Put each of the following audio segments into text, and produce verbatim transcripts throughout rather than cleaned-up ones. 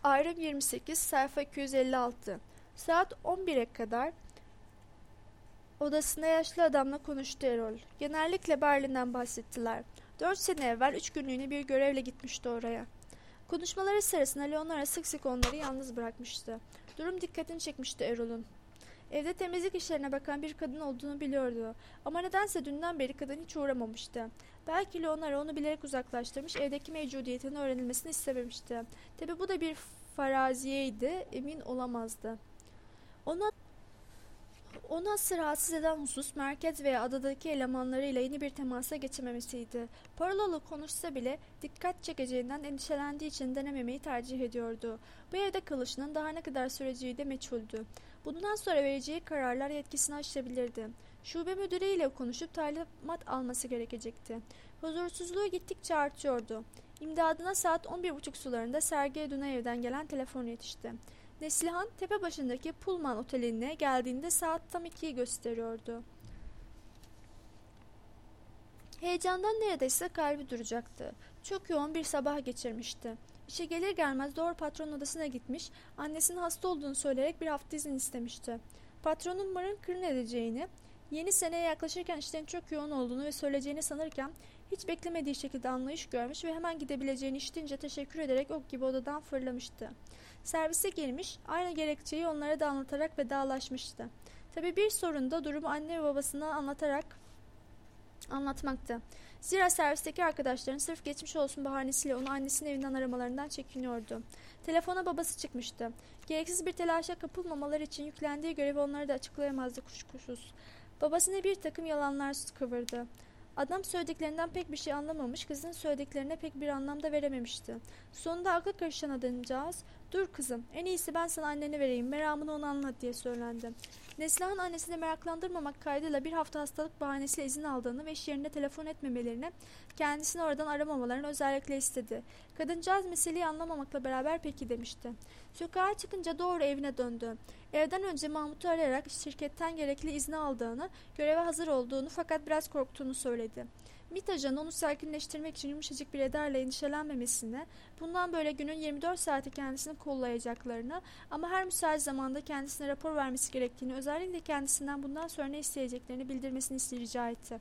Ayrım yirmi sekiz, sayfa iki yüz elli altı. Saat on bire kadar odasında yaşlı adamla konuştu Erol. Genellikle Berlin'den bahsettiler. Dört sene evvel üç günlüğüne bir görevle gitmişti oraya. Konuşmaları sırasında Leonora sık sık onları yalnız bırakmıştı. Durum dikkatini çekmişti Erol'un. Evde temizlik işlerine bakan bir kadın olduğunu biliyordu. Ama nedense dünden beri kadın hiç uğramamıştı. Belki Leonora onu bilerek uzaklaştırmış, evdeki mevcudiyetinin öğrenilmesini istememişti. Tabi bu da bir faraziyeydi, emin olamazdı. Ona Onu asıl rahatsız eden husus merkez veya adadaki elemanlarıyla yeni bir temasa geçememesiydi. Parololu konuşsa bile dikkat çekeceğinden endişelendiği için denememeyi tercih ediyordu. Bu evde kalışının daha ne kadar süreceği de meçhuldü. Bundan sonra vereceği kararlar yetkisini aşabilirdi. Şube müdürüyle konuşup talimat alması gerekecekti. Huzursuzluğu gittikçe artıyordu. İmdadına saat on bir buçuk sularında Sergey Dunayev'den gelen telefon yetişti. Neslihan tepe başındaki Pullman oteline geldiğinde saat tam ikiyi gösteriyordu. Heyecandan neredeyse kalbi duracaktı. Çok yoğun bir sabah geçirmişti. İşe gelir gelmez doğru patronun odasına gitmiş, annesinin hasta olduğunu söyleyerek bir hafta izin istemişti. Patronun mırın kırın edeceğini, yeni seneye yaklaşırken işlerin çok yoğun olduğunu ve söyleyeceğini sanırken hiç beklemediği şekilde anlayış görmüş ve hemen gidebileceğini işitince teşekkür ederek ok gibi odadan fırlamıştı. Servise girmiş, aynı gerekçeyi onlara da anlatarak vedalaşmıştı. Tabii bir sorun da durumu anne ve babasına anlatarak anlatmaktı. Zira servisteki arkadaşların sırf geçmiş olsun bahanesiyle onu annesinin evinden aramalarından çekiniyordu. Telefona babası çıkmıştı. Gereksiz bir telaşa kapılmamaları için yüklendiği görevi onlara da açıklayamazdı kuşkusuz. Babasına bir takım yalanlar kıvırdı. Adam söylediklerinden pek bir şey anlamamış, kızın söylediklerine pek bir anlam da verememişti. Sonunda aklı karışan adamcağız, ''Dur kızım, en iyisi ben sana anneni vereyim, meramını ona anlat.'' diye söylendi. Neslihan annesini meraklandırmamak kaydıyla bir hafta hastalık bahanesiyle izin aldığını ve iş yerine telefon etmemelerini, kendisini oradan aramamalarını özellikle istedi. Kadıncağız meseleyi anlamamakla beraber peki demişti. Sokağa çıkınca doğru evine döndü. Evden önce Mahmut'u arayarak şirketten gerekli izni aldığını, göreve hazır olduğunu fakat biraz korktuğunu söyledi. Mitajan onu sakinleştirmek için yumuşacık bir edarla endişelenmemesini, bundan böyle günün yirmi dört saati kendisini kollayacaklarını ama her müsait zamanda kendisine rapor vermesi gerektiğini, özellikle kendisinden bundan sonra ne isteyeceklerini bildirmesini rica etti.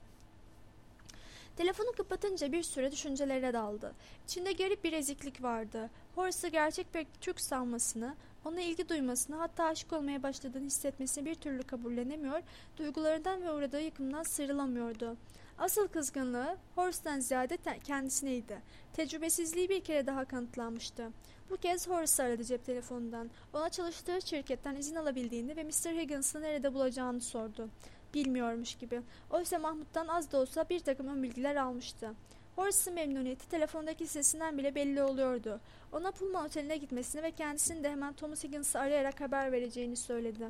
Telefonu kapatınca bir süre düşüncelere daldı. İçinde garip bir eziklik vardı. Horace'ı gerçek bir Türk sanmasını, ona ilgi duymasını, hatta aşık olmaya başladığını hissetmesini bir türlü kabullenemiyor, duygularından ve uğradığı yıkımdan sıyrılamıyordu. Asıl kızgınlığı Horace'dan ziyade kendisineydi. Tecrübesizliği bir kere daha kanıtlanmıştı. Bu kez Horace aradı cep telefonundan. Ona çalıştığı şirketten izin alabildiğini ve mister Higgins'ı nerede bulacağını sordu. Bilmiyormuş gibi. Oysa Mahmut'tan az da olsa bir takım ön bilgiler almıştı. Horace'ın memnuniyeti telefondaki sesinden bile belli oluyordu. Ona Pullman oteline gitmesini ve kendisinin de hemen Thomas Higgins'ı arayarak haber vereceğini söyledi.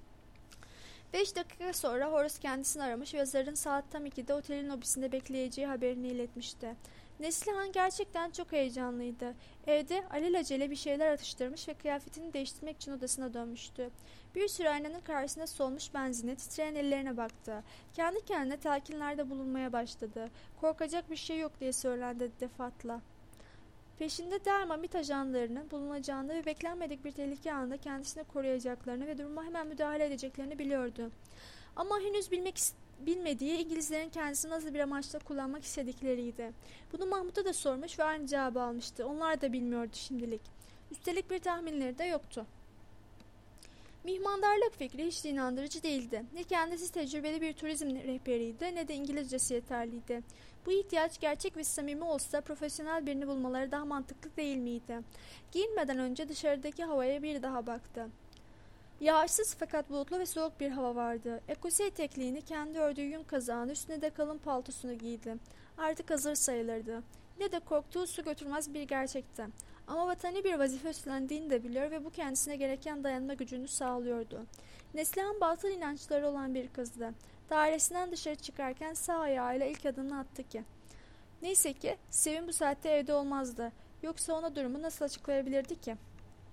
Beş dakika sonra Horace kendisini aramış ve yazarın saat tam ikide otelin lobisinde bekleyeceği haberini iletmişti. Neslihan gerçekten çok heyecanlıydı. Evde alelacele bir şeyler atıştırmış ve kıyafetini değiştirmek için odasına dönmüştü. Bir süre aynanın karşısında solmuş benzine titreyen ellerine baktı. Kendi kendine telkinlerde bulunmaya başladı. Korkacak bir şey yok diye söylendi defatla. Peşinde derma MİT ajanlarının bulunacağını ve beklenmedik bir tehlike anında kendisini koruyacaklarını ve duruma hemen müdahale edeceklerini biliyordu. Ama henüz bilmek bilmediği İngilizlerin kendisini nasıl bir amaçla kullanmak istedikleriydi. Bunu Mahmut'a da sormuş ve aynı cevabı almıştı. Onlar da bilmiyordu şimdilik. Üstelik bir tahminleri de yoktu. Mihmandarlık fikri hiç inandırıcı değildi. Ne kendisi tecrübeli bir turizm rehberiydi ne de İngilizcesi yeterliydi. Bu ihtiyaç gerçek ve samimi olsa profesyonel birini bulmaları daha mantıklı değil miydi? Giyinmeden önce dışarıdaki havaya bir daha baktı. Yağarsız fakat bulutlu ve soğuk bir hava vardı. Ekose etekliğini, kendi ördüğü yün kazağını, üstüne de kalın paltosunu giydi. Artık hazır sayılırdı. Yine de korktuğu su götürmez bir gerçekti. Ama vatani bir vazife üstlendiğini de biliyor ve bu kendisine gereken dayanma gücünü sağlıyordu. Neslihan batıl inançları olan bir kızdı. Dairesinden dışarı çıkarken sağ ayağıyla ilk adımını attı ki. Neyse ki Sevim bu saatte evde olmazdı. Yoksa ona durumu nasıl açıklayabilirdi ki?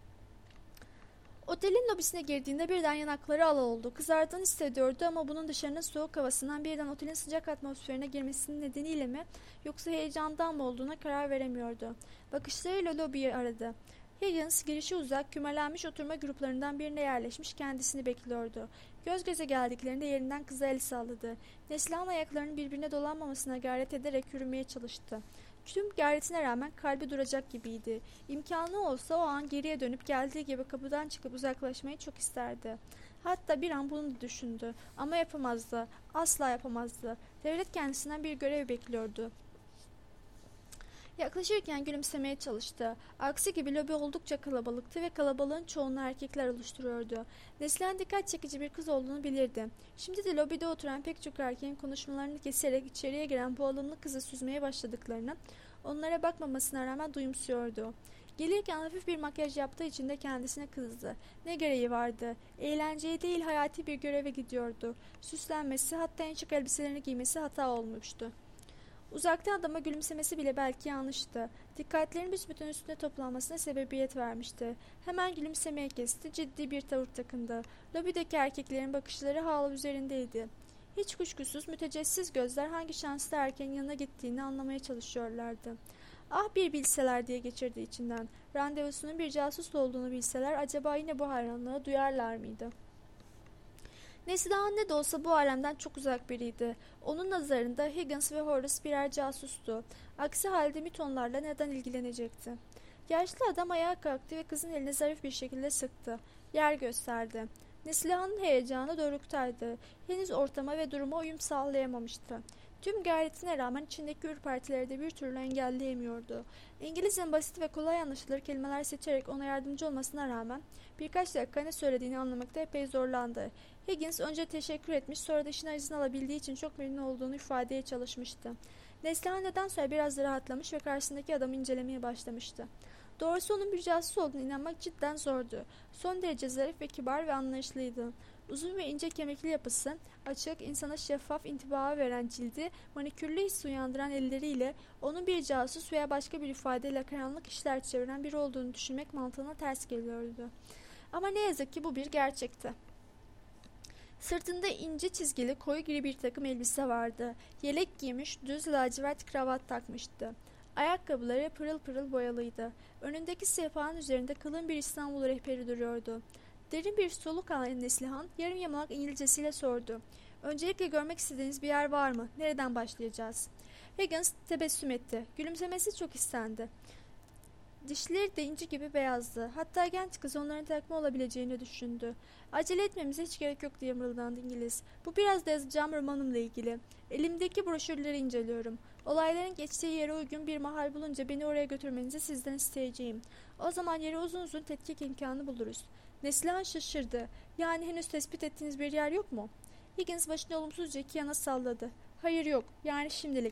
Otelin lobisine girdiğinde birden yanakları al oldu. Kızardığını hissediyordu ama bunun dışarının soğuk havasından birden otelin sıcak atmosferine girmesinin nedeniyle mi yoksa heyecandan mı olduğuna karar veremiyordu. Bakışlarıyla lobiyi aradı. Higgins girişi uzak, kümelenmiş oturma gruplarından birine yerleşmiş kendisini bekliyordu. Göz göze geldiklerinde yerinden kıza el salladı. Neslihan ayaklarının birbirine dolanmamasına gayret ederek yürümeye çalıştı. Tüm gayretine rağmen kalbi duracak gibiydi. İmkanı olsa o an geriye dönüp geldiği gibi kapıdan çıkıp uzaklaşmayı çok isterdi. Hatta bir an bunu da düşündü. Ama yapamazdı. Asla yapamazdı. Devlet kendisinden bir görev bekliyordu. Yaklaşırken gülümsemeye çalıştı. Aksi gibi lobi oldukça kalabalıktı ve kalabalığın çoğunu erkekler oluşturuyordu. Neslihan dikkat çekici bir kız olduğunu bilirdi. Şimdi de lobide oturan pek çok erkeğin konuşmalarını keserek içeriye giren bu alımlı kızı süzmeye başladıklarını onlara bakmamasına rağmen duyumsuyordu. Gelirken hafif bir makyaj yaptığı için de kendisine kızdı. Ne gereği vardı? Eğlenceye değil hayati bir göreve gidiyordu. Süslenmesi, hatta en şık elbiselerini giymesi hata olmuştu. Uzaktan adama gülümsemesi bile belki yanlıştı. Dikkatlerin büsbütün üstüne toplanmasına sebebiyet vermişti. Hemen gülümsemeye kesti, ciddi bir tavır takındı. Lobideki erkeklerin bakışları hala üzerindeydi. Hiç kuşkusuz mütecessiz gözler hangi şanslı erkeğin yanına gittiğini anlamaya çalışıyorlardı. Ah bir bilseler diye geçirdi içinden. Randevusunun bir casus olduğunu bilseler acaba yine bu hayranlığı duyarlar mıydı? Neslihan ne de olsa bu alemden çok uzak biriydi. Onun nazarında Higgins ve Horace birer casustu. Aksi halde mitonlarla neden ilgilenecekti? Yaşlı adam ayağa kalktı ve kızın elini zarif bir şekilde sıktı. Yer gösterdi. Neslihan'ın heyecanı doruktaydı. Henüz ortama ve duruma uyum sağlayamamıştı. Tüm gayretine rağmen içindeki ürpertileri de bir türlü engelleyemiyordu. İngilizcenin basit ve kolay anlaşılır kelimeler seçerek ona yardımcı olmasına rağmen birkaç dakika ne söylediğini anlamakta epey zorlandı. Higgins önce teşekkür etmiş, sonra da işin acısını alabildiği için çok memnun olduğunu ifadeye çalışmıştı. Neslihan neden sonra biraz da rahatlamış ve karşısındaki adamı incelemeye başlamıştı. Doğrusu onun bir casus olduğunu inanmak cidden zordu. Son derece zarif ve kibar ve anlayışlıydı. Uzun ve ince kemikli yapısı, açık, insana şeffaf intiba veren cildi, manikürlü his uyandıran elleriyle onun bir casus veya başka bir ifadeyle karanlık işler çeviren biri olduğunu düşünmek mantığına ters geliyordu. Ama ne yazık ki bu bir gerçekti. Sırtında ince çizgili koyu gri bir takım elbise vardı. Yelek giymiş, düz lacivert kravat takmıştı. Ayakkabıları pırıl pırıl boyalıydı. Önündeki sehpanın üzerinde kalın bir İstanbul rehberi duruyordu. Derin bir soluk alan Neslihan yarım yamalak İngilizcesiyle sordu. Öncelikle görmek istediğiniz bir yer var mı? Nereden başlayacağız? Higgins tebessüm etti. Gülümsemesi çok istendi. Dişleri de inci gibi beyazdı. Hatta genç kız onların takma olabileceğini düşündü. Acele etmemize hiç gerek yok diye mırıldandı İngiliz. Bu biraz da yazacağım romanımla ilgili. Elimdeki broşürleri inceliyorum. Olayların geçtiği yere uygun bir mahal bulunca beni oraya götürmenizi sizden isteyeceğim. O zaman yere uzun uzun tetkik imkanı buluruz. Neslihan şaşırdı. Yani henüz tespit ettiğiniz bir yer yok mu? Higgins başını olumsuzca iki yana salladı. Hayır yok. Yani şimdilik.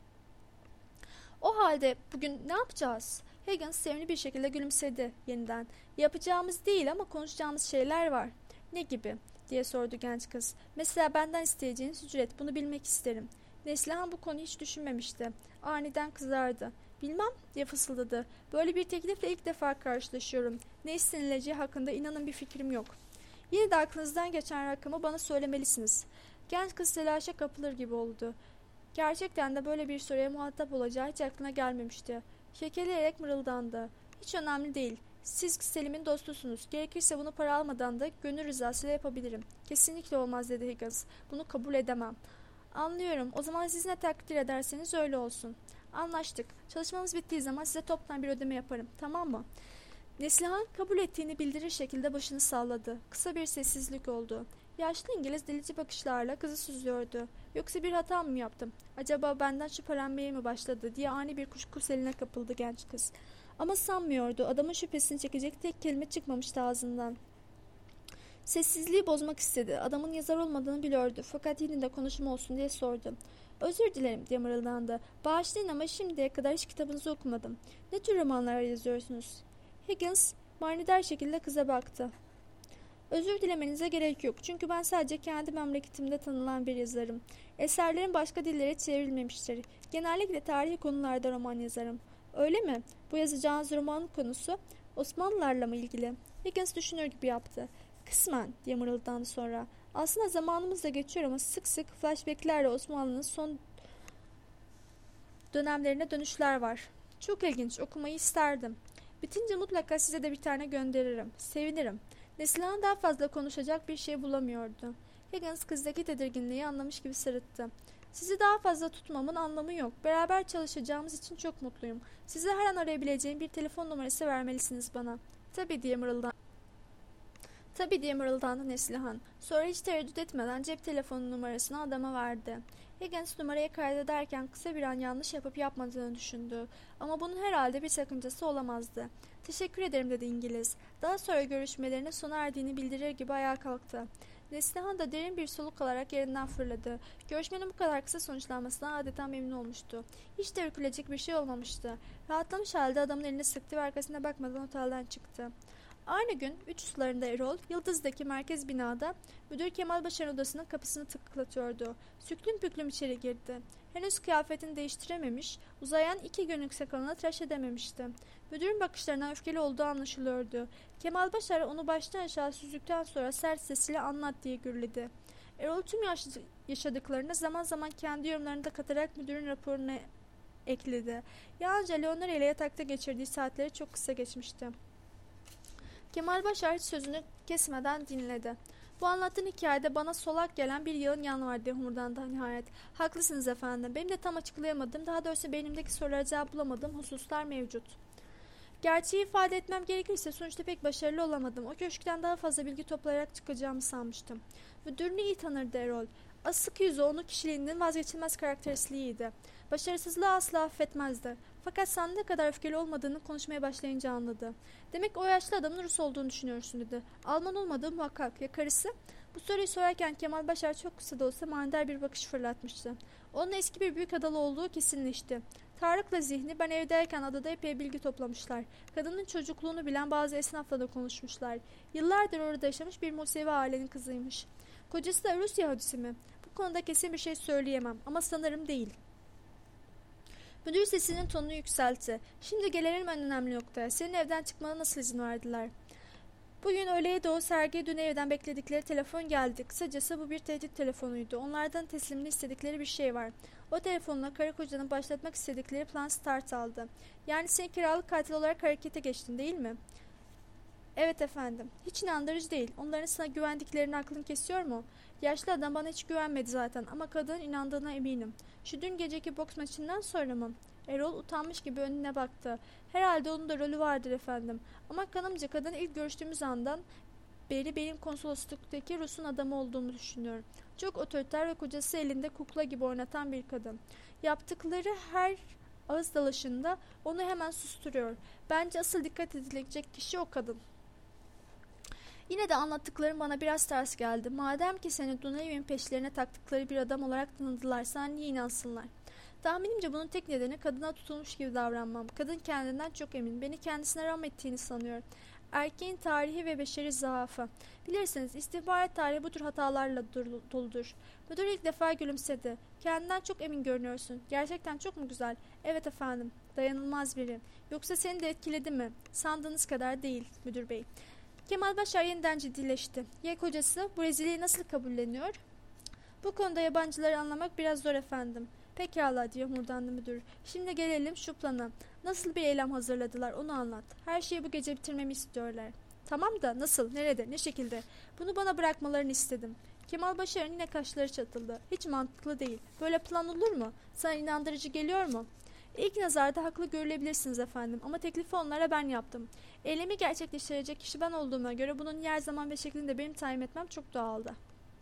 O halde bugün ne yapacağız? Higgins sevimli bir şekilde gülümsedi yeniden. Yapacağımız değil ama konuşacağımız şeyler var. Ne gibi? Diye sordu genç kız. Mesela benden isteyeceğiniz ücret, bunu bilmek isterim. Neslihan bu konuyu hiç düşünmemişti. Aniden kızardı. Bilmem diye fısıldadı. Böyle bir teklifle ilk defa karşılaşıyorum. Ne istenileceği hakkında inanın bir fikrim yok. Yine de aklınızdan geçen rakamı bana söylemelisiniz. Genç kız telaşa kapılır gibi oldu. Gerçekten de böyle bir soruya muhatap olacağı hiç aklına gelmemişti. Kekeleyerek mırıldandı. Hiç önemli değil. Siz Selim'in dostusunuz. Gerekirse bunu para almadan da gönül rızasıyla yapabilirim. Kesinlikle olmaz dedi Higgins. Bunu kabul edemem. Anlıyorum. O zaman siz ne takdir ederseniz öyle olsun. Anlaştık. Çalışmamız bittiği zaman size toptan bir ödeme yaparım. Tamam mı? Neslihan kabul ettiğini bildirir şekilde başını salladı. Kısa bir sessizlik oldu. Yaşlı İngiliz delici bakışlarla kızı süzüyordu. Yoksa bir hata mı yaptım? Acaba benden şüphelenmeye mi başladı diye ani bir kuşku seline kapıldı genç kız. Ama sanmıyordu. Adamın şüphesini çekecek tek kelime çıkmamıştı ağzından. Sessizliği bozmak istedi. Adamın yazar olmadığını biliyordu. Fakat yine de konuşma olsun diye sordu. Özür dilerim diye mırıldandı. Bağışlayın ama şimdiye kadar hiç kitabınızı okumadım. Ne tür romanlar yazıyorsunuz? Higgins manidar şekilde kıza baktı. Özür dilemenize gerek yok. Çünkü ben sadece kendi memleketimde tanınan bir yazarım. Eserlerim başka dillere çevrilmemiştir. Genellikle tarihi konularda roman yazarım. Öyle mi? Bu yazacağınız romanın konusu Osmanlılarla mı ilgili? Higgins düşünür gibi yaptı. Kısmen diye mırıldandı sonra. Aslında zamanımız da geçiyor ama sık sık flashbacklerle Osmanlı'nın son dönemlerine dönüşler var. Çok ilginç, okumayı isterdim. Bitince mutlaka size de bir tane gönderirim. Sevinirim. Neslihan daha fazla konuşacak bir şey bulamıyordu. Higgins kızdaki tedirginliği anlamış gibi sırıttı. Sizi daha fazla tutmamın anlamı yok. Beraber çalışacağımız için çok mutluyum. Size her an arayabileceğim bir telefon numarası vermelisiniz bana. Tabii diye mırıldandı. Tabii diye mırıldandı Neslihan. Sonra hiç tereddüt etmeden cep telefonu numarasını adama verdi. Higgins numarayı kaydederken kısa bir an yanlış yapıp yapmadığını düşündü. Ama bunun herhalde bir sakıncası olamazdı. Teşekkür ederim dedi İngiliz. Daha sonra görüşmelerinin sona erdiğini bildirir gibi ayağa kalktı. Neslihan da derin bir soluk alarak yerinden fırladı. Görüşmenin bu kadar kısa sonuçlanmasına adeta memnun olmuştu. Hiç de ürkülecek bir şey olmamıştı. Rahatlamış halde adamın elini sıktı ve arkasına bakmadan otelden çıktı. Aynı gün üç sularında Erol, Yıldız'daki merkez binada müdür Kemal Başar'ın odasının kapısını tıklatıyordu. Süklüm püklüm içeri girdi. Henüz kıyafetini değiştirememiş, uzayan iki günlük sakalına tıraş edememişti. Müdürün bakışlarından öfkeli olduğu anlaşılıyordu. Kemal Başar onu baştan aşağı süzdükten sonra sert sesiyle anlat diye gürledi. Erol tüm yaşadıklarını zaman zaman kendi yorumlarını da katarak müdürün raporuna ekledi. Yalnızca Leonora ile yatakta geçirdiği saatleri çok kısa geçmişti. Kemal Başar hiç sözünü kesmeden dinledi. Bu anlattığın hikayede bana solak gelen bir yığın yan var diye homurdandı nihayet. Haklısınız efendim. Benim de tam açıklayamadığım, daha doğrusu beynimdeki sorulara cevap bulamadığım hususlar mevcut. Gerçeği ifade etmem gerekirse sonuçta pek başarılı olamadım. O köşkten daha fazla bilgi toplayarak çıkacağımı sanmıştım. Müdürünü iyi tanırdı Erol. Asık yüzü onun kişiliğinin vazgeçilmez karakterisliğiydi. Başarısızlığı asla affetmezdi. Fakat sandığı kadar öfkeli olmadığını konuşmaya başlayınca anladı. Demek o yaşlı adamın Rus olduğunu düşünüyorsun dedi. Alman olmadığı muhakkak. Ya karısı? Bu soruyu sorarken Kemal Başar çok kısa da olsa manidar bir bakış fırlatmıştı. Onun eski bir büyük adalı olduğu kesinleşti. Tarık'la Zihni ben evdeyken adada epey bilgi toplamışlar. Kadının çocukluğunu bilen bazı esnafla da konuşmuşlar. Yıllardır orada yaşamış bir Musevi ailenin kızıymış. Kocası da Rus Yahudisi mi? Bu konuda kesin bir şey söyleyemem ama sanırım değil. Müdür sesinin tonunu yükseltti. Şimdi gelelim en önemli noktaya. Senin evden çıkmana nasıl izin verdiler? Bugün öğleye doğru Sergey dün evden bekledikleri telefon geldi. Kısacası bu bir tehdit telefonuydu. Onlardan teslimini istedikleri bir şey var. O telefonla karı kocanın başlatmak istedikleri plan start aldı. Yani sen kiralık katil olarak harekete geçtin değil mi? Evet efendim. Hiç inandırıcı değil. Onların sana güvendiklerini aklın kesiyor mu? Yaşlı adam bana hiç güvenmedi zaten ama kadının inandığına eminim. Şu dün geceki boks maçından sonra mı? Erol utanmış gibi önüne baktı. Herhalde onun da rolü vardır efendim. Ama kanımca kadın ilk görüştüğümüz andan beri benim konsolosluktaki Rus'un adamı olduğumu düşünüyorum. Çok otoriter ve kocası elinde kukla gibi oynatan bir kadın. Yaptıkları her ağız dalaşında onu hemen susturuyor. Bence asıl dikkat edilecek kişi o kadın. Yine de anlattıklarım bana biraz ters geldi. Madem ki seni Dunayev'in peşlerine taktıkları bir adam olarak tanıdılar, sen niye inansınlar? Tahminimce bunun tek nedeni kadına tutulmuş gibi davranmam. Kadın kendinden çok emin. Beni kendisine rahmettiğini sanıyor. Erkeğin tarihi ve beşeri zaafı. Bilirsiniz istihbarat tarihi bu tür hatalarla doludur. Müdür ilk defa gülümsedi. Kendinden çok emin görünüyorsun. Gerçekten çok mu güzel? Evet efendim. Dayanılmaz biri. Yoksa seni de etkiledi mi? Sandığınız kadar değil müdür bey. Kemal Başar yeniden ciddileşti. Ya kocası bu rezilliği nasıl kabulleniyor? Bu konuda yabancıları anlamak biraz zor efendim. Pekala diyor murdanlı müdür. Şimdi gelelim şu plana. Nasıl bir eylem hazırladılar onu anlat. Her şeyi bu gece bitirmemi istiyorlar. Tamam da nasıl, nerede, ne şekilde? Bunu bana bırakmalarını istedim. Kemal Başar'ın yine kaşları çatıldı. Hiç mantıklı değil. Böyle plan olur mu? Sana inandırıcı geliyor mu? İlk nazarda haklı görülebilirsiniz efendim ama teklifi onlara ben yaptım. Eylemi gerçekleştirecek kişi ben olduğuma göre bunun yer zaman ve şeklini de benim tayin etmem çok doğaldı.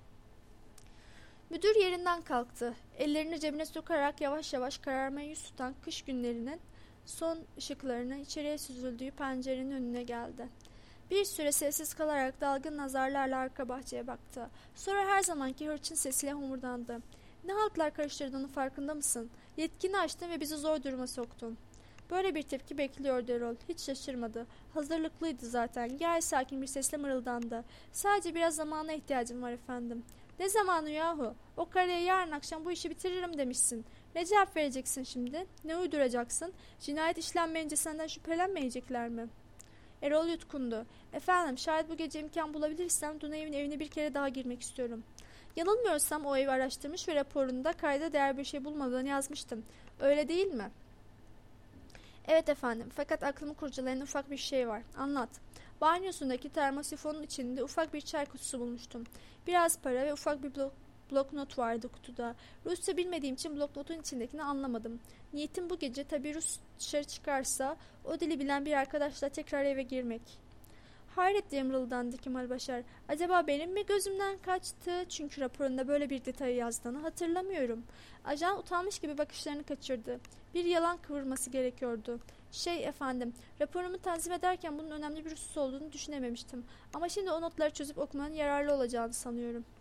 Müdür yerinden kalktı. Ellerini cebine sokarak yavaş yavaş kararmaya yüz tutan kış günlerinin son ışıklarının içeriye süzüldüğü pencerenin önüne geldi. Bir süre sessiz kalarak dalgın nazarlarla arka bahçeye baktı. Sonra her zamanki hırçın sesiyle homurdandı. Ne haltlar karıştırdığının farkında mısın? Yetkini açtın ve bizi zor duruma soktun. Böyle bir tepki bekliyordu Erol. Hiç şaşırmadı. Hazırlıklıydı zaten. Gayet sakin bir sesle mırıldandı. Sadece biraz zamana ihtiyacım var efendim. Ne zamanı yahu? O karıya yarın akşam bu işi bitiririm demişsin. Ne cevap vereceksin şimdi? Ne uyduracaksın? Cinayet işlenmeyince senden şüphelenmeyecekler mi? Erol yutkundu. Efendim şayet bu gece imkan bulabilirsem Dunayev'in evine bir kere daha girmek istiyorum. Yanılmıyorsam o evi araştırmış ve raporunda kayda değer bir şey bulmadığını yazmıştım. Öyle değil mi? Evet efendim, fakat aklımı kurcalayan ufak bir şey var. Anlat. Banyosundaki termosifonun içinde ufak bir çay kutusu bulmuştum. Biraz para ve ufak bir blok, bloknot vardı kutuda. Rusça bilmediğim için bloknotun içindekini anlamadım. Niyetim bu gece, tabii Rus dışarı çıkarsa, o dili bilen bir arkadaşla tekrar eve girmek. Hayret diye mırıldandı Kemal Başar. Acaba benim mi gözümden kaçtı? Çünkü raporunda böyle bir detayı yazdığını hatırlamıyorum. Ajan utanmış gibi bakışlarını kaçırdı. Bir yalan kıvırması gerekiyordu. Şey efendim, raporumu tanzim ederken bunun önemli bir husus olduğunu düşünememiştim. Ama şimdi o notları çözüp okumanın yararlı olacağını sanıyorum.